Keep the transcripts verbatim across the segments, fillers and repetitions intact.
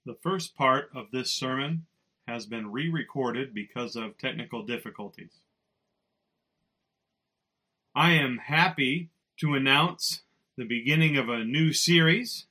The first part of this sermon has been re-recorded because of technical difficulties. I am happy to announce the beginning of a new series.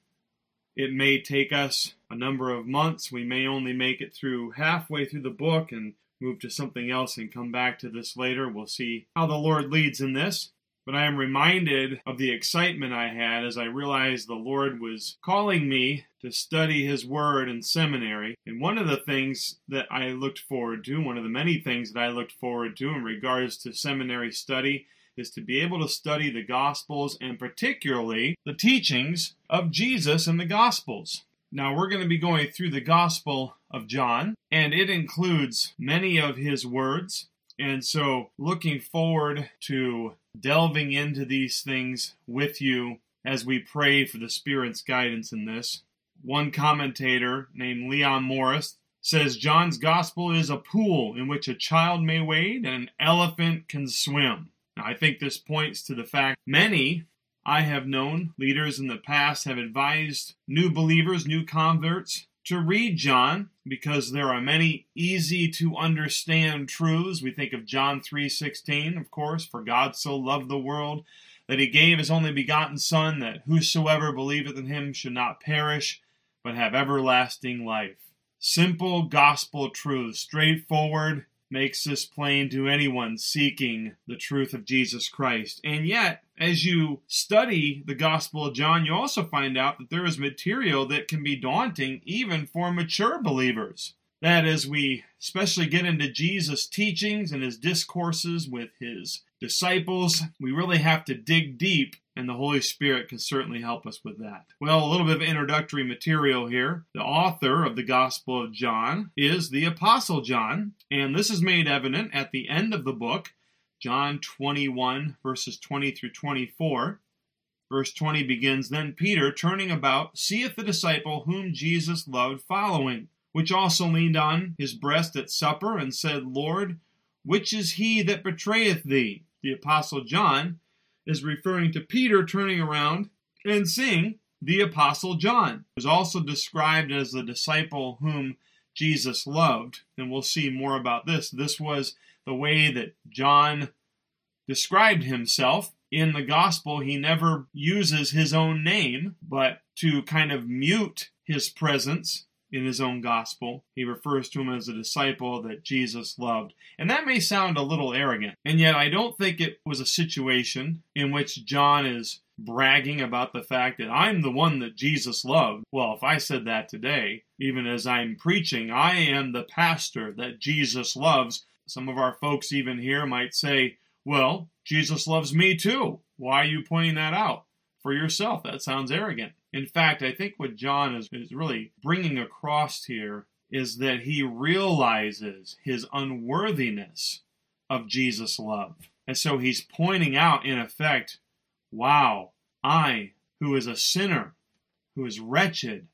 It may take us a number of months. We may only make it through halfway through the book and move to something else and come back to this later. We'll see how the Lord leads in this. But I am reminded of the excitement I had as I realized the Lord was calling me to study His Word in seminary. And one of the things that I looked forward to, one of the many things that I looked forward to in regards to seminary study, is to be able to study the Gospels and particularly the teachings of Jesus in the Gospels. Now we're going to be going through the Gospel of John, and it includes many of His words. And so looking forward to delving into these things with you as we pray for the Spirit's guidance in this. One commentator named Leon Morris says John's Gospel is a pool in which a child may wade and an elephant can swim. Now, I think this points to the fact many I have known leaders in the past have advised new believers, new converts, to read John because there are many easy to understand truths. We think of John three sixteen, of course, for God so loved the world that He gave His only begotten Son, that whosoever believeth in Him should not perish, but have everlasting life. Simple gospel truth, straightforward, makes this plain to anyone seeking the truth of Jesus Christ. And yet, as you study the Gospel of John, you also find out that there is material that can be daunting even for mature believers. That as we especially get into Jesus' teachings and His discourses with His disciples, we really have to dig deep, and the Holy Spirit can certainly help us with that. Well, a little bit of introductory material here. The author of the Gospel of John is the Apostle John, and this is made evident at the end of the book, John twenty-one, verses twenty through twenty-four. Verse twenty begins, Then Peter, turning about, seeth the disciple whom Jesus loved following, which also leaned on his breast at supper, and said, Lord, which is he that betrayeth thee? The Apostle John is referring to Peter turning around and seeing the Apostle John, who is also described as the disciple whom Jesus loved. And we'll see more about this. This was the way that John described himself. In the gospel, he never uses his own name, but to kind of mute his presence in his own gospel, he refers to him as a disciple that Jesus loved. And that may sound a little arrogant, and yet I don't think it was a situation in which John is bragging about the fact that I'm the one that Jesus loved. Well, if I said that today, even as I'm preaching, I am the pastor that Jesus loves, some of our folks even here might say, well, Jesus loves me too. Why are you pointing that out for yourself? That sounds arrogant. In fact, I think what John is, is really bringing across here is that he realizes his unworthiness of Jesus' love. And so he's pointing out, in effect, wow, I, who is a sinner, who is wretched,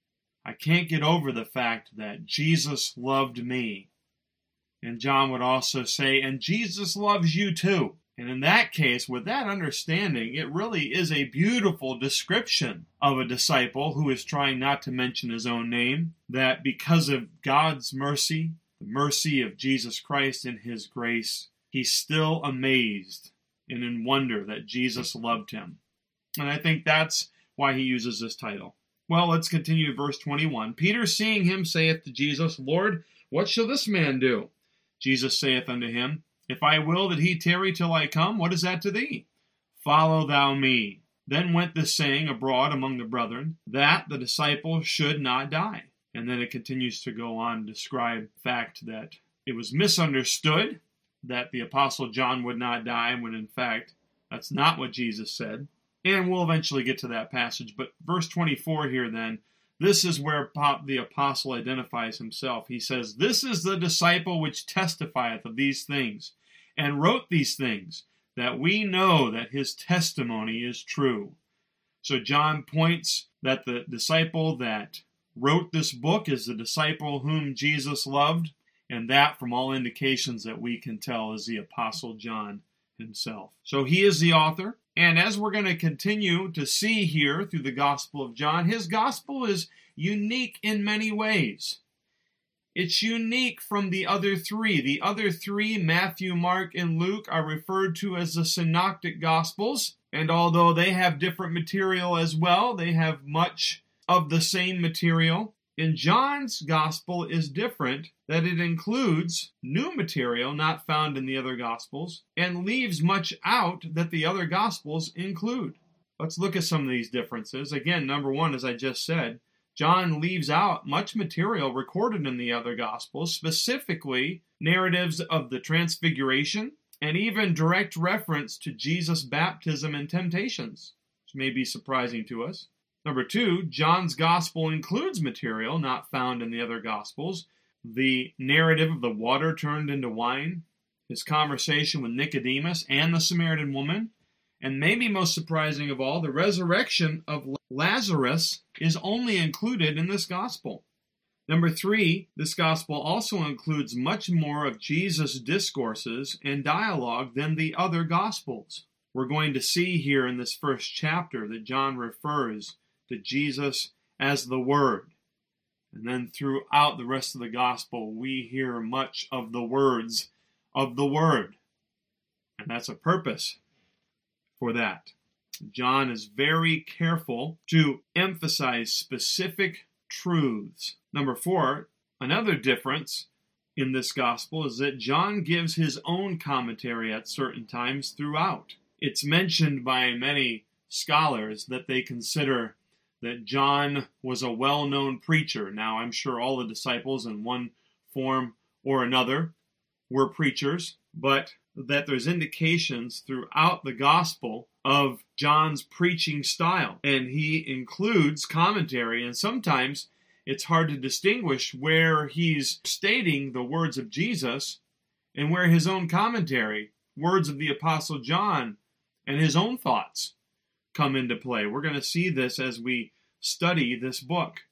I can't get over the fact that Jesus loved me. And John would also say, and Jesus loves you too. And in that case, with that understanding, it really is a beautiful description of a disciple who is trying not to mention his own name, that because of God's mercy, the mercy of Jesus Christ and His grace, he's still amazed and in wonder that Jesus loved him. And I think that's why he uses this title. Well, let's continue to verse twenty-one. Peter, seeing him, saith to Jesus, Lord, what shall this man do? Jesus saith unto him, If I will that he tarry till I come, what is that to thee? Follow thou me. Then went this saying abroad among the brethren, that the disciple should not die. And then it continues to go on to describe the fact that it was misunderstood that the Apostle John would not die, when in fact that's not what Jesus said. And we'll eventually get to that passage. But verse twenty-four here then, this is where the apostle identifies himself. He says, This is the disciple which testifieth of these things, and wrote these things, that we know that his testimony is true. So John points that the disciple that wrote this book is the disciple whom Jesus loved, and that, from all indications that we can tell, is the Apostle John himself. So he is the author, and as we're going to continue to see here through the Gospel of John, his gospel is unique in many ways. It's unique from the other three. The other three, Matthew, Mark, and Luke, are referred to as the Synoptic Gospels. And although they have different material as well, they have much of the same material. And John's Gospel is different, that it includes new material not found in the other Gospels and leaves much out that the other Gospels include. Let's look at some of these differences. Again, number one, as I just said, John leaves out much material recorded in the other Gospels, specifically narratives of the Transfiguration and even direct reference to Jesus' baptism and temptations, which may be surprising to us. Number two, John's Gospel includes material not found in the other Gospels. The narrative of the water turned into wine, his conversation with Nicodemus and the Samaritan woman, and maybe most surprising of all, the resurrection of Lazarus is only included in this Gospel. Number three, this Gospel also includes much more of Jesus' discourses and dialogue than the other Gospels. We're going to see here in this first chapter that John refers to Jesus as the Word. And then throughout the rest of the Gospel, we hear much of the words of the Word. And that's a purpose for that. John is very careful to emphasize specific truths. Number four, another difference in this Gospel is that John gives his own commentary at certain times throughout. It's mentioned by many scholars that they consider that John was a well-known preacher. Now, I'm sure all the disciples in one form or another were preachers, but that there's indications throughout the Gospel of John's preaching style. And he includes commentary, and sometimes it's hard to distinguish where he's stating the words of Jesus and where his own commentary, words of the Apostle John, and his own thoughts come into play. We're going to see this as we study this book.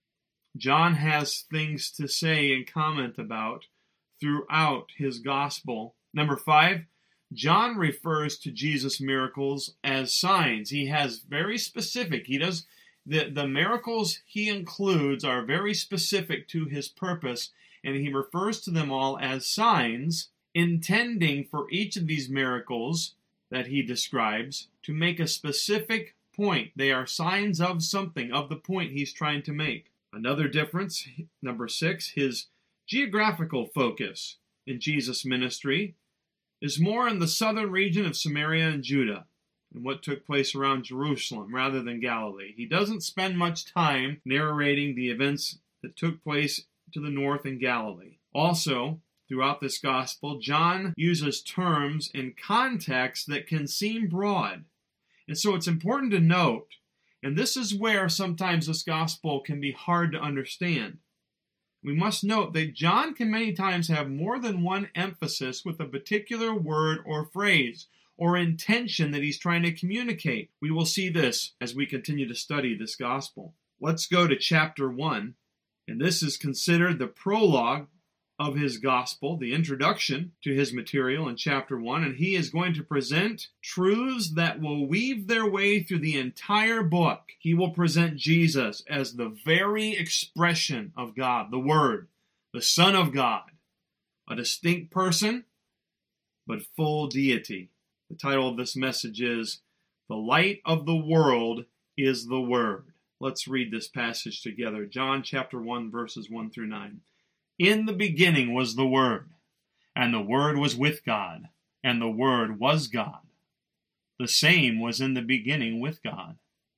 John has things to say and comment about throughout his gospel. Number five, John refers to Jesus' miracles as signs. He has very specific, he does, the, the miracles he includes are very specific to his purpose, and he refers to them all as signs, intending for each of these miracles that he describes to make a specific point. They are signs of something, of the point he's trying to make. Another difference, number six, his geographical focus in Jesus' ministry is more in the southern region of Samaria and Judah and what took place around Jerusalem rather than Galilee. He doesn't spend much time narrating the events that took place to the north in Galilee. Also, throughout this gospel, John uses terms and context that can seem broad. And so it's important to note, and this is where sometimes this gospel can be hard to understand. We must note that John can many times have more than one emphasis with a particular word or phrase or intention that he's trying to communicate. We will see this as we continue to study this gospel. Let's go to chapter one, and this is considered the prologue of his gospel, the introduction to his material in chapter one, and he is going to present truths that will weave their way through the entire book. He will present Jesus as the very expression of God, the Word, the Son of God, a distinct person, but full deity. The title of this message is, The Light of the World is the Word. Let's read this passage together. John chapter one, verses one through nine. In the beginning was the Word, and the Word was with God, and the Word was God. The same was in the beginning with God.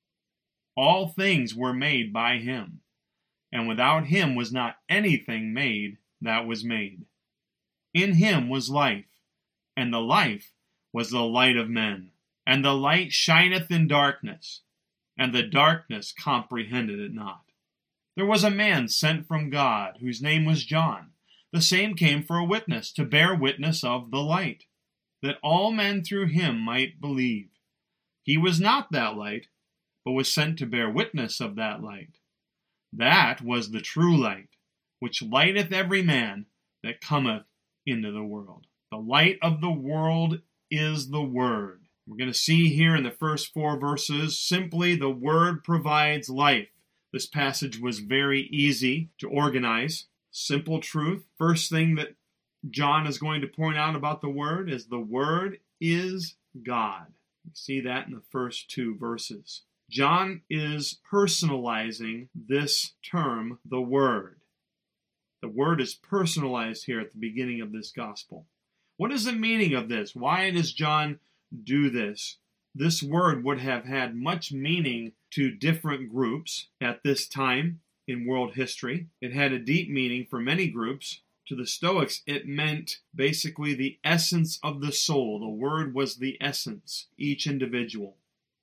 All things were made by him, and without him was not anything made that was made. In him was life, and the life was the light of men. And the light shineth in darkness, and the darkness comprehended it not. There was a man sent from God, whose name was John. The same came for a witness, to bear witness of the light, that all men through him might believe. He was not that light, but was sent to bear witness of that light. That was the true light, which lighteth every man that cometh into the world. The light of the world is the Word. We're going to see here in the first four verses, simply the Word provides life. This passage was very easy to organize. Simple truth. First thing that John is going to point out about the Word is the Word is God. You see that in the first two verses. John is personalizing this term, the Word. The Word is personalized here at the beginning of this gospel. What is the meaning of this? Why does John do this? This word would have had much meaning to different groups at this time in world history. It had a deep meaning for many groups. To the Stoics, it meant basically the essence of the soul. The word was the essence, each individual.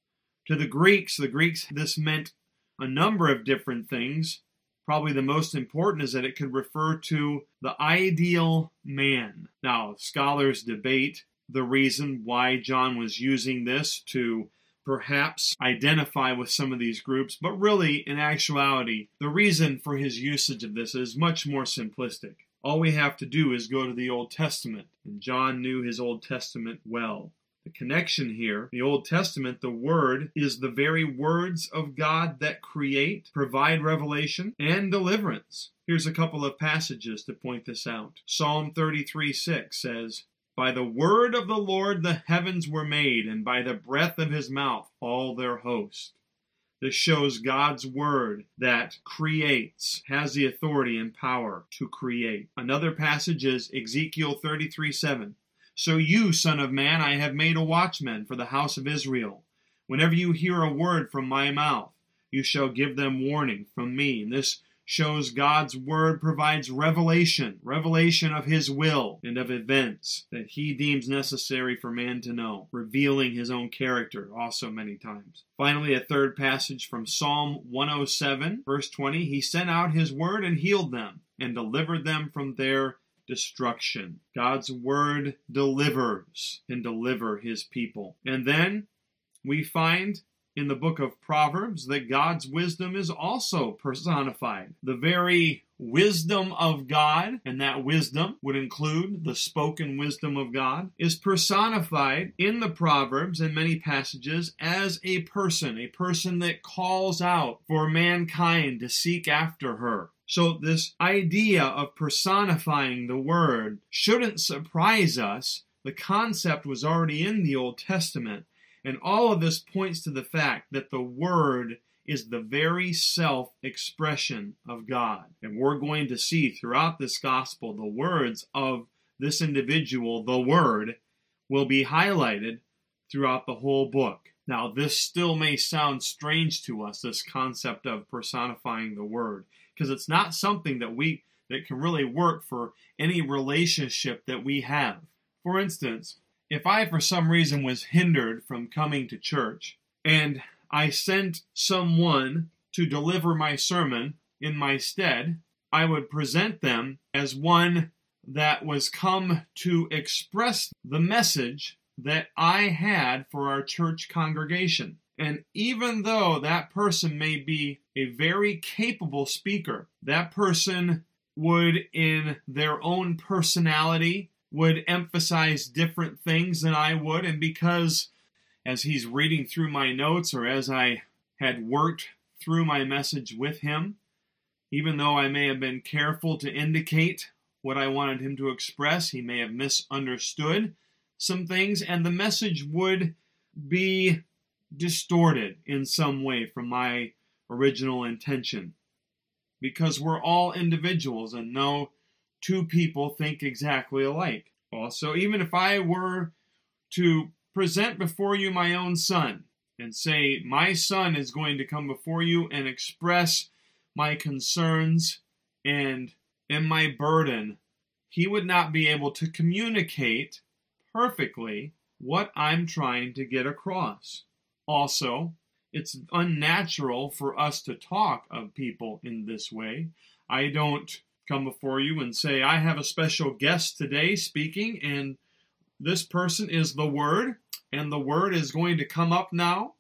To the Greeks, the Greeks, this meant a number of different things. Probably the most important is that it could refer to the ideal man. Now, scholars debate the reason why John was using this to perhaps identify with some of these groups, but really, in actuality, the reason for his usage of this is much more simplistic. All we have to do is go to the Old Testament, and John knew his Old Testament well. The connection here, the Old Testament, the Word, is the very words of God that create, provide revelation, and deliverance. Here's a couple of passages to point this out. Psalm thirty-three six says, "By the word of the Lord the heavens were made, and by the breath of his mouth all their host." This shows God's word that creates, has the authority and power to create. Another passage is Ezekiel thirty-three seven. "So you, son of man, I have made a watchman for the house of Israel. Whenever you hear a word from my mouth, you shall give them warning from me." And this shows God's word provides revelation, revelation of his will and of events that he deems necessary for man to know, revealing his own character also many times. Finally, a third passage from Psalm one oh seven, verse twenty, "He sent out his word and healed them and delivered them from their destruction." God's word delivers and deliver his people. And then we find in the book of Proverbs that God's wisdom is also personified. The very wisdom of God, and that wisdom would include the spoken wisdom of God, is personified in the Proverbs in many passages as a person, a person that calls out for mankind to seek after her. So this idea of personifying the Word shouldn't surprise us. The concept was already in the Old Testament. And all of this points to the fact that the Word is the very self-expression of God. And we're going to see throughout this gospel the words of this individual, the Word, will be highlighted throughout the whole book. Now, this still may sound strange to us, this concept of personifying the Word, because it's not something that we that can really work for any relationship that we have. For instance, if I, for some reason, was hindered from coming to church, and I sent someone to deliver my sermon in my stead, I would present them as one that was come to express the message that I had for our church congregation. And even though that person may be a very capable speaker, that person would, in their own personality, would emphasize different things than I would, and because as he's reading through my notes or as I had worked through my message with him, even though I may have been careful to indicate what I wanted him to express, he may have misunderstood some things, and the message would be distorted in some way from my original intention. Because we're all individuals, and no two people think exactly alike. Also, even if I were to present before you my own son and say, my son is going to come before you and express my concerns and, and my burden, he would not be able to communicate perfectly what I'm trying to get across. Also, it's unnatural for us to talk of people in this way. I don't come before you and say, I have a special guest today speaking, and this person is the Word, and the Word is going to come up now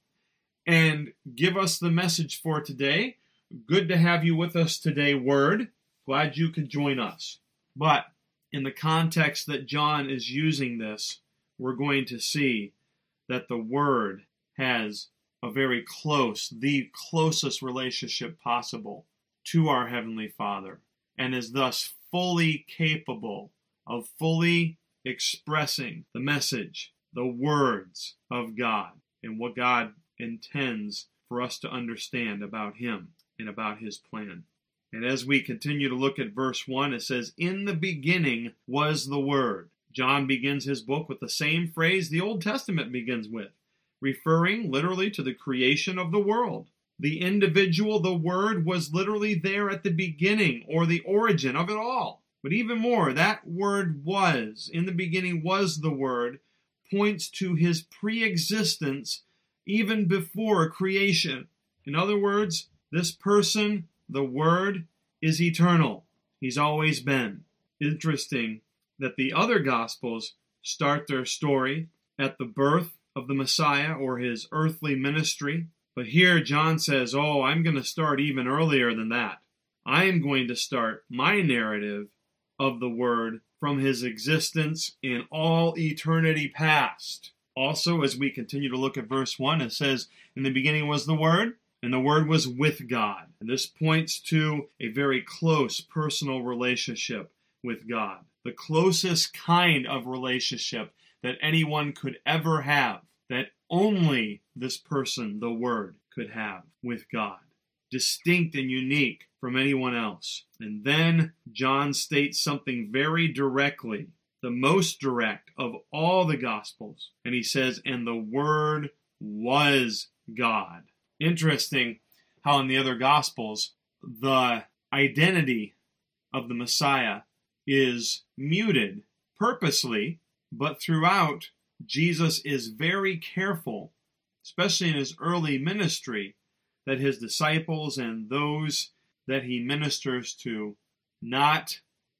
and give us the message for today. Good to have you with us today, Word. Glad you could join us. But in the context that John is using this, we're going to see that the Word has a very close, the closest relationship possible to our Heavenly Father, and is thus fully capable of fully expressing the message, the words of God, and what God intends for us to understand about Him and about His plan. And as we continue to look at verse one, it says, "In the beginning was the Word." John begins his book with the same phrase the Old Testament begins with, referring literally to the creation of the world. The individual, the Word, was literally there at the beginning or the origin of it all. But even more, that word was, in the beginning was the Word, points to His pre-existence even before creation. In other words, this person, the Word, is eternal. He's always been. Interesting that the other Gospels start their story at the birth of the Messiah or His earthly ministry. But here John says, oh, I'm going to start even earlier than that. I am going to start my narrative of the Word from His existence in all eternity past. Also, as we continue to look at verse one, it says, "In the beginning was the Word, and the Word was with God." And this points to a very close personal relationship with God, the closest kind of relationship that anyone could ever have, that only this person, the Word, could have with God, distinct and unique from anyone else. And then John states something very directly, the most direct of all the Gospels. And he says, "And the Word was God." Interesting how in the other Gospels, the identity of the Messiah is muted purposely, but throughout, Jesus is very careful, especially in His early ministry, that His disciples and those that He ministers to not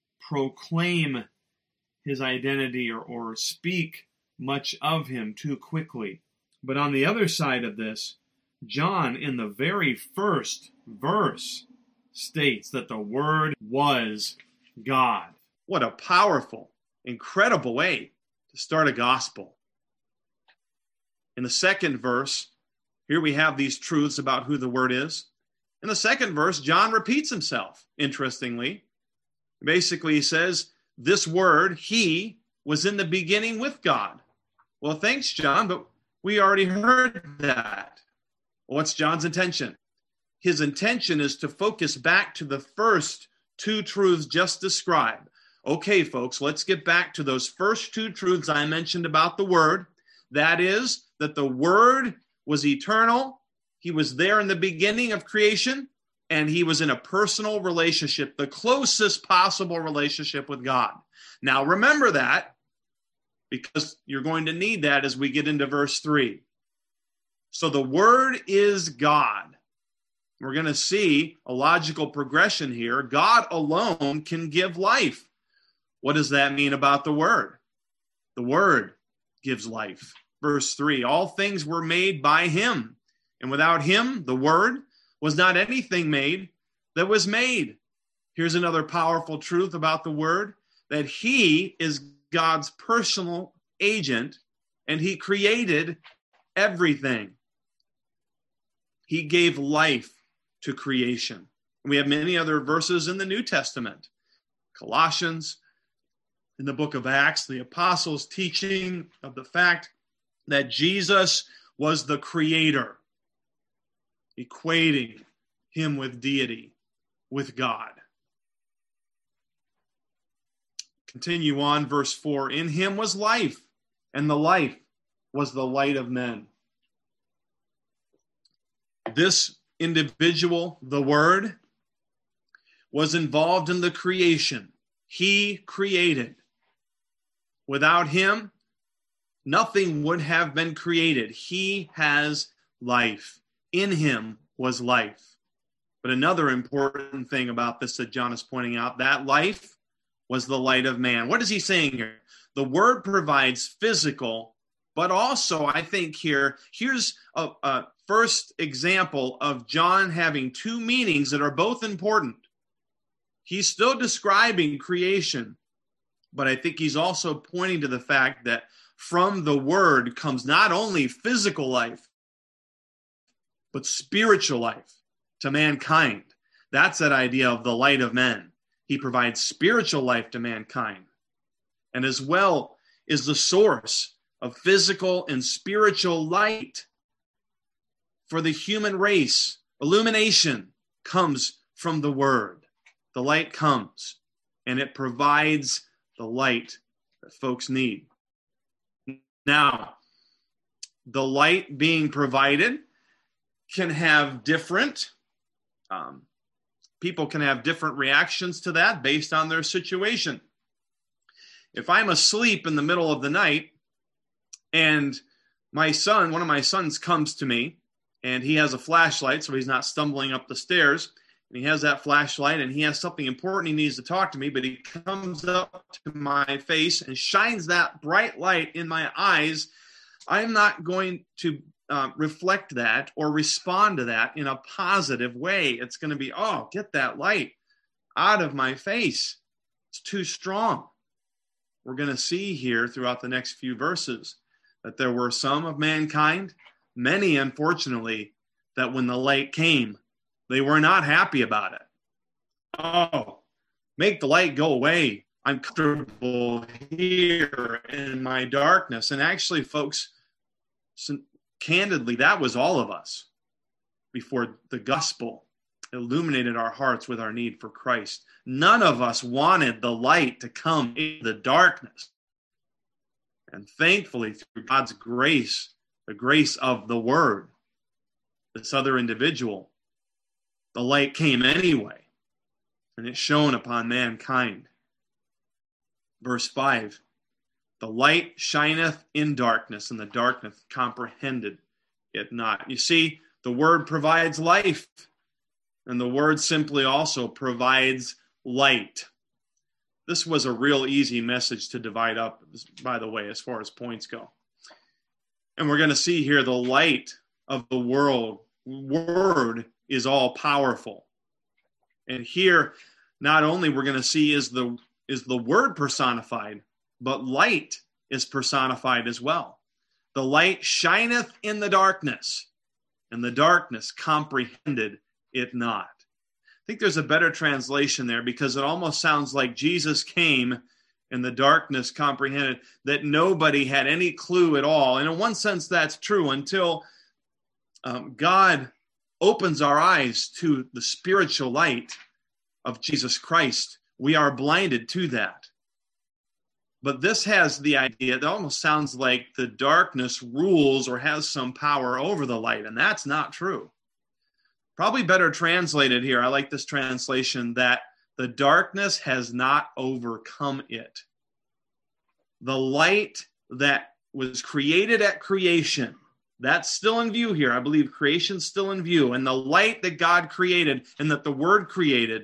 proclaim His identity or, or speak much of Him too quickly. But on the other side of this, John, in the very first verse, states that the Word was God. What a powerful, incredible way to start a gospel. In the second verse, here we have these truths about who the Word is. In the second verse, John repeats himself, interestingly. Basically, he says, this Word, He, was in the beginning with God. Well, thanks, John, but we already heard that. What's John's intention? His intention is to focus back to the first two truths just described. Okay, folks, let's get back to those first two truths I mentioned about the Word. That is, that the Word was eternal. He was there in the beginning of creation, and He was in a personal relationship, the closest possible relationship with God. Now, remember that, because you're going to need that as we get into verse three. So the Word is God. We're going to see a logical progression here. God alone can give life. What does that mean about the Word? The Word gives life. Verse three, all things were made by Him, and without Him, the Word, was not anything made that was made. Here's another powerful truth about the Word, that He is God's personal agent, and He created everything. He gave life to creation. We have many other verses in the New Testament. Colossians, in the book of Acts, the apostles teaching of the fact that Jesus was the creator, equating Him with deity, with God. Continue on, verse four. In Him was life, and the life was the light of men. This individual, the Word, was involved in the creation. He created. Without Him, nothing would have been created. He has life. In Him was life. But another important thing about this that John is pointing out, that life was the light of man. What is he saying here? The Word provides physical, but also I think here, here's a, a first example of John having two meanings that are both important. He's still describing creation, but I think he's also pointing to the fact that from the Word comes not only physical life, but spiritual life to mankind. That's that idea of the light of men. He provides spiritual life to mankind, and as well is the source of physical and spiritual light for the human race. Illumination comes from the Word. The light comes, and it provides the light that folks need. Now, the light being provided can have different, um, people can have different reactions to that based on their situation. If I'm asleep in the middle of the night and my son, one of my sons comes to me and he has a flashlight so he's not stumbling up the stairs, and he has that flashlight and he has something important he needs to talk to me, but he comes up to my face and shines that bright light in my eyes, I'm not going to uh, reflect that or respond to that in a positive way. It's going to be, oh, get that light out of my face. It's too strong. We're going to see here throughout the next few verses that there were some of mankind, many, unfortunately, that when the light came, they were not happy about it. Oh, make the light go away. I'm comfortable here in my darkness. And actually, folks, candidly, that was all of us before the gospel illuminated our hearts with our need for Christ. None of us wanted the light to come in the darkness. And thankfully, through God's grace, the grace of the Word, this other individual, the light came anyway, and it shone upon mankind. Verse five, the light shineth in darkness, and the darkness comprehended it not. You see, the Word provides life, and the Word simply also provides light. This was a real easy message to divide up, by the way, as far as points go. And we're going to see here the light of the world, Word, is all powerful. And here, not only we're going to see is the is the Word personified, but light is personified as well. The light shineth in the darkness, and the darkness comprehended it not. I think there's a better translation there, because it almost sounds like Jesus came and the darkness comprehended, that nobody had any clue at all. And in one sense, that's true until um, God opens our eyes to the spiritual light of Jesus Christ. We are blinded to that. But this has the idea, it almost sounds like the darkness rules or has some power over the light, and that's not true. Probably better translated here, I like this translation, that the darkness has not overcome it. The light that was created at creation, that's still in view here. I believe creation's still in view. And the light that God created and that the Word created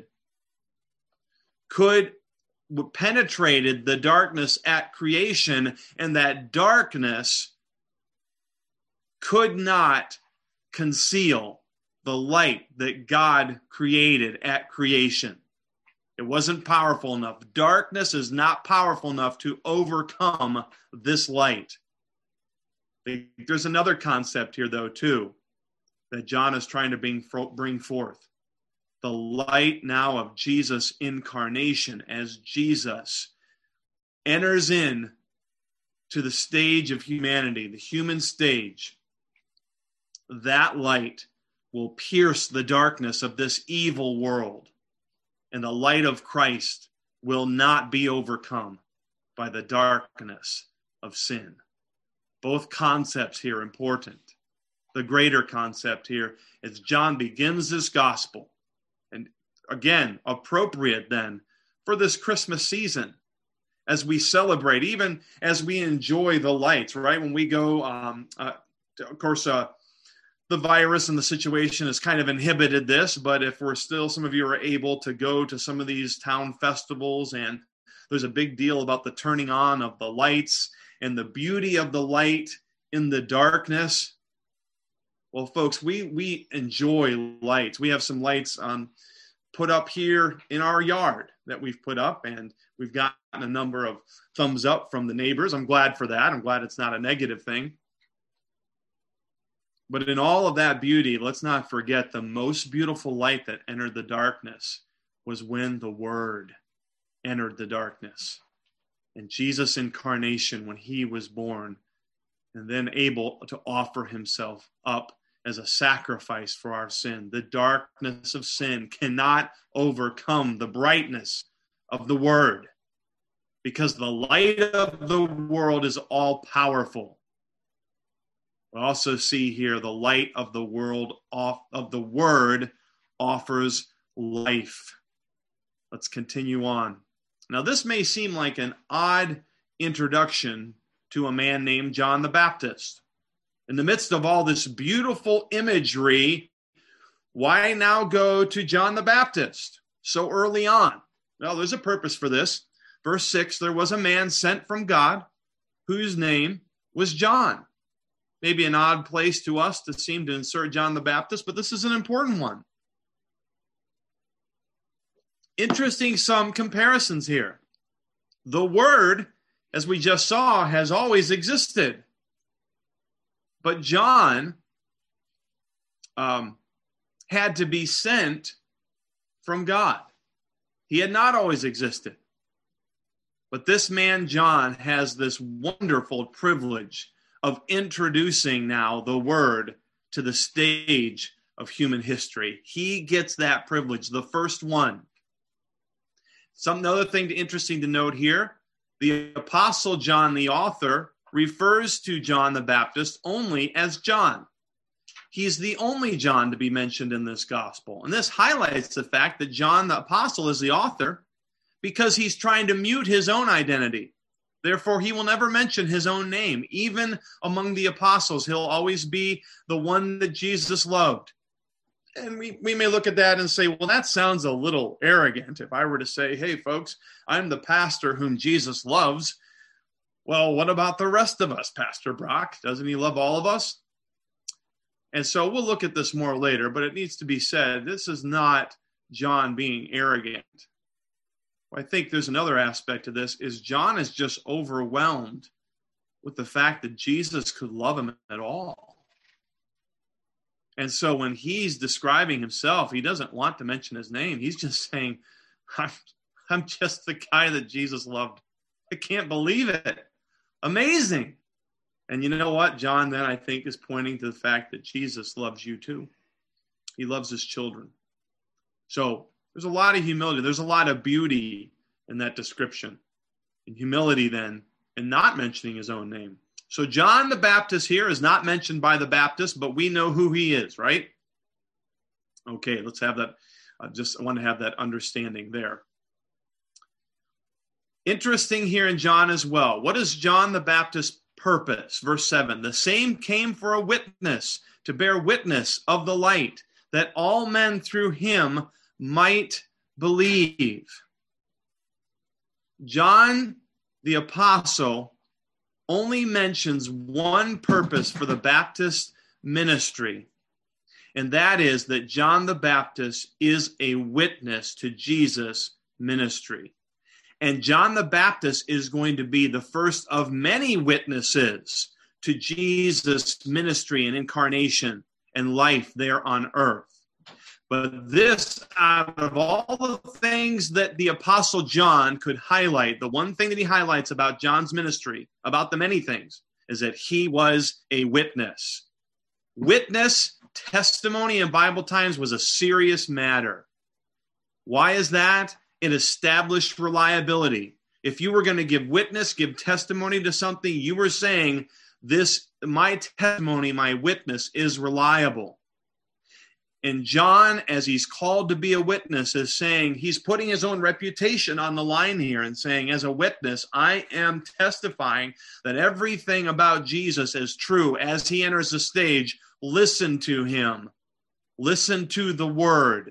could penetrated the darkness at creation, and that darkness could not conceal the light that God created at creation. It wasn't powerful enough. Darkness is not powerful enough to overcome this light. There's another concept here, though, too, that John is trying to bring, bring forth. The light now of Jesus' incarnation, as Jesus enters in to the stage of humanity, the human stage. That light will pierce the darkness of this evil world, and the light of Christ will not be overcome by the darkness of sin. Both concepts here important. The greater concept here is John begins this gospel, and again, appropriate then for this Christmas season as we celebrate, even as we enjoy the lights, right? When we go, um, uh, of course, uh, the virus and the situation has kind of inhibited this, but if we're still, some of you are able to go to some of these town festivals, and there's a big deal about the turning on of the lights and the beauty of the light in the darkness. Well, folks, we we enjoy lights. We have some lights um, put up here in our yard that we've put up, and we've gotten a number of thumbs up from the neighbors. I'm glad for that. I'm glad it's not a negative thing. But in all of that beauty, let's not forget the most beautiful light that entered the darkness was when the Word entered the darkness. And Jesus' incarnation, when he was born, and then able to offer himself up as a sacrifice for our sin. The darkness of sin cannot overcome the brightness of the Word, because the light of the world is all powerful. We also see here the light of the world off of the Word offers life. Let's continue on. Now, this may seem like an odd introduction to a man named John the Baptist. In the midst of all this beautiful imagery, why now go to John the Baptist so early on? Well, there's a purpose for this. Verse six, there was a man sent from God whose name was John. Maybe an odd place to us to seem to insert John the Baptist, but this is an important one. Interesting some comparisons here. The Word, as we just saw, has always existed. But John um, had to be sent from God. He had not always existed. But this man, John, has this wonderful privilege of introducing now the Word to the stage of human history. He gets that privilege, the first one. Some other thing interesting to note here, the Apostle John, the author, refers to John the Baptist only as John. He's the only John to be mentioned in this gospel. And this highlights the fact that John the Apostle is the author because he's trying to mute his own identity. Therefore, he will never mention his own name. Even among the apostles, he'll always be the one that Jesus loved. And we, we may look at that and say, well, that sounds a little arrogant. If I were to say, hey, folks, I'm the pastor whom Jesus loves. Well, what about the rest of us, Pastor Brock? Doesn't he love all of us? And so we'll look at this more later, but it needs to be said, this is not John being arrogant. I think there's another aspect to this, is John is just overwhelmed with the fact that Jesus could love him at all. And so when he's describing himself, he doesn't want to mention his name. He's just saying, I'm, I'm just the guy that Jesus loved. I can't believe it. Amazing. And you know what? John then, I think, is pointing to the fact that Jesus loves you too. He loves his children. So there's a lot of humility. There's a lot of beauty in that description. And humility then, in not mentioning his own name. So John the Baptist here is not mentioned by the Baptist, but we know who he is, right? Okay, let's have that. I just I want to have that understanding there. Interesting here in John as well. What is John the Baptist's purpose? Verse seven, the same came for a witness, to bear witness of the light, that all men through him might believe. John the Apostle only mentions one purpose for the Baptist ministry, and that is that John the Baptist is a witness to Jesus' ministry. And John the Baptist is going to be the first of many witnesses to Jesus' ministry and incarnation and life there on earth. But this, out of all the things that the Apostle John could highlight, the one thing that he highlights about John's ministry, about the many things, is that he was a witness. Witness, testimony in Bible times was a serious matter. Why is that? It established reliability. If you were going to give witness, give testimony to something, you were saying, this, my testimony, my witness is reliable. And John, as he's called to be a witness, is saying, he's putting his own reputation on the line here and saying, as a witness, I am testifying that everything about Jesus is true. As he enters the stage, listen to him. Listen to the word.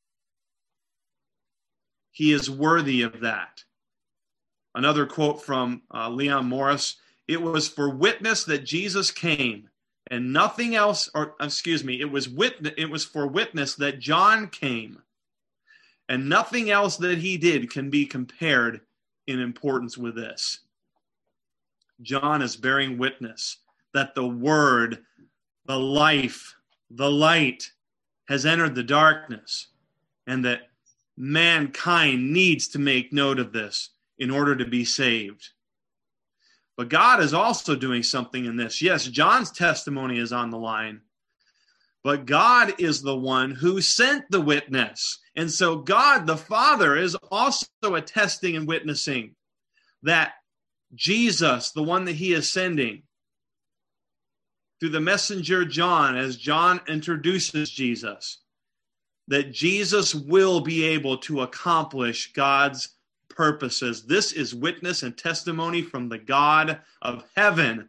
He is worthy of that. Another quote from uh, Leon Morris, it was for witness that Jesus came, and nothing else, or excuse me, it was witness, it was for witness that John came, and nothing else that he did can be compared in importance with this. John is bearing witness that the word the life, the light has entered the darkness, and that mankind needs to make note of this in order to be saved. But God is also doing something in this. Yes, John's testimony is on the line, but God is the one who sent the witness. And so God, the Father, is also attesting and witnessing that Jesus, the one that he is sending, through the messenger John, as John introduces Jesus, that Jesus will be able to accomplish God's purposes. This is witness and testimony from the God of heaven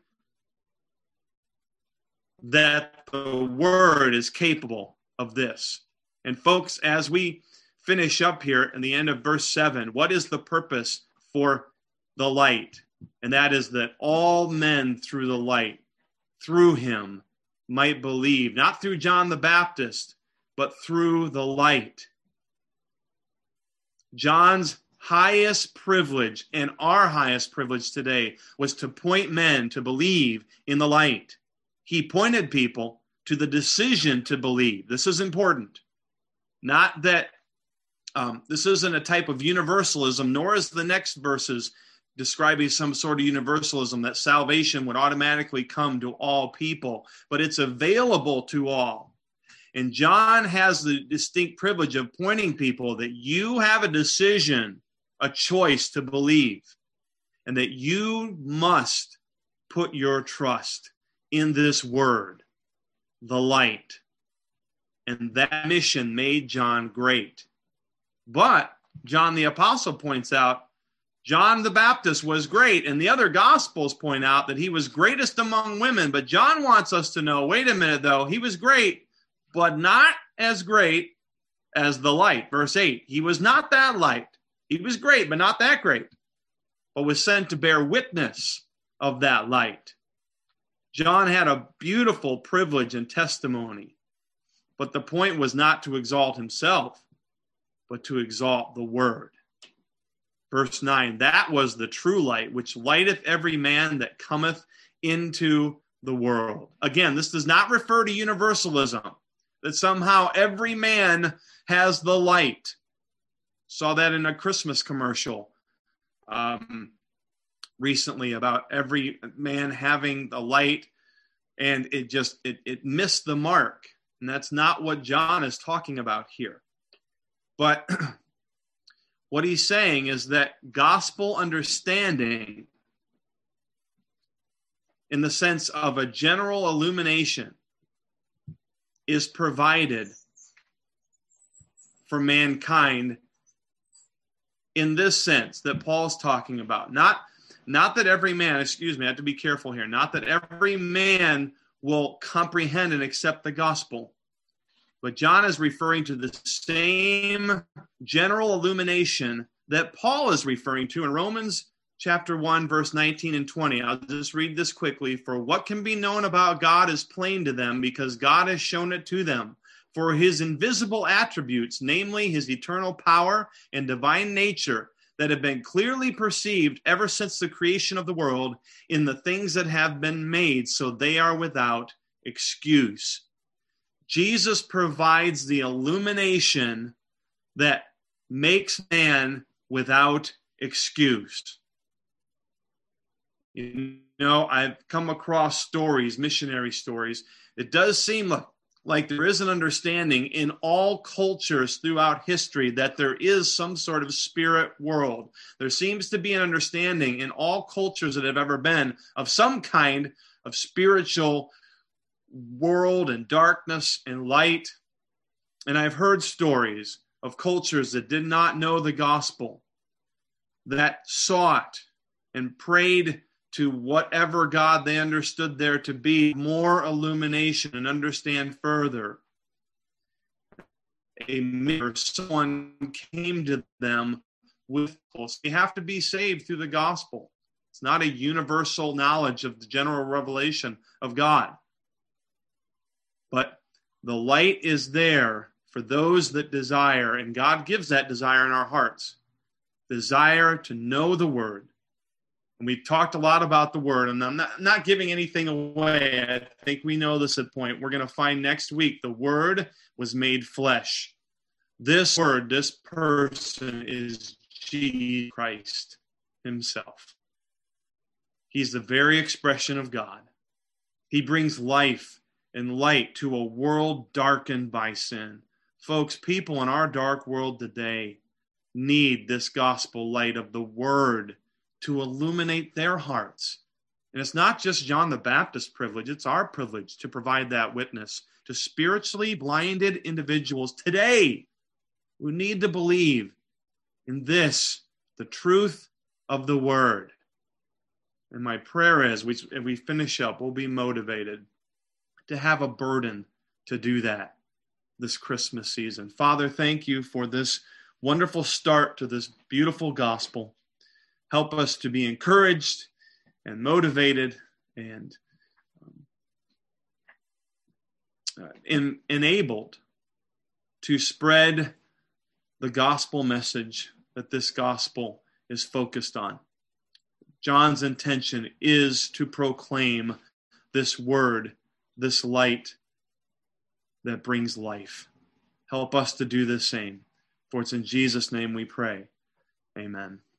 that the Word is capable of this. And folks, as we finish up here in the end of verse seven, what is the purpose for the light? And that is that all men through the light, through him, might believe, not through John the Baptist, but through the light. John's highest privilege and our highest privilege today was to point men to believe in the light. He pointed people to the decision to believe. This is important. Not that um, this isn't a type of universalism, nor is the next verses describing some sort of universalism that salvation would automatically come to all people, but it's available to all. And John has the distinct privilege of pointing people that you have a decision, a choice to believe, and that you must put your trust in this word, the light. And that mission made John great. But John the Apostle points out, John the Baptist was great, and the other Gospels point out that he was greatest among women. But John wants us to know, wait a minute, though, he was great, but not as great as the light. Verse eight, he was not that light. He was great, but not that great, but was sent to bear witness of that light. John had a beautiful privilege and testimony, but the point was not to exalt himself, but to exalt the word. Verse nine, that was the true light, which lighteth every man that cometh into the world. Again, this does not refer to universalism, that somehow every man has the light. Saw that in a Christmas commercial um, recently about every man having the light, and it just, it, it missed the mark. And that's not what John is talking about here. But what he's saying is that gospel understanding, in the sense of a general illumination, is provided for mankind in this sense that Paul's talking about. Not, not that every man, excuse me, I have to be careful here, not that every man will comprehend and accept the gospel. But John is referring to the same general illumination that Paul is referring to in Romans chapter one, verse nineteen and twenty. I'll just read this quickly. For what can be known about God is plain to them, because God has shown it to them. For his invisible attributes, namely his eternal power and divine nature, that have been clearly perceived ever since the creation of the world in the things that have been made, so they are without excuse. Jesus provides the illumination that makes man without excuse. You know, I've come across stories, missionary stories. It does seem like, like there is an understanding in all cultures throughout history that there is some sort of spirit world. There seems to be an understanding in all cultures that have ever been of some kind of spiritual world and darkness and light. And I've heard stories of cultures that did not know the gospel, that sought and prayed to whatever God they understood there to be more illumination and understand further. A mirror, someone came to them with, they have to be saved through the gospel. It's not a universal knowledge of the general revelation of God. But the light is there for those that desire, and God gives that desire in our hearts. Desire to know the word. And we've talked a lot about the word, and I'm not, not giving anything away. I think we know this at point. We're going to find next week the word was made flesh. This word, this person is Jesus Christ himself. He's the very expression of God. He brings life and light to a world darkened by sin. Folks, people in our dark world today need this gospel light of the word to illuminate their hearts. And it's not just John the Baptist's privilege, it's our privilege to provide that witness to spiritually blinded individuals today who need to believe in this, the truth of the word. And my prayer is, we, as we finish up, we'll be motivated to have a burden to do that this Christmas season. Father, thank you for this wonderful start to this beautiful gospel. Help us to be encouraged and motivated and um, uh, in, enabled to spread the gospel message that this gospel is focused on. John's intention is to proclaim this word, this light that brings life. Help us to do the same. For it's in Jesus' name we pray. Amen.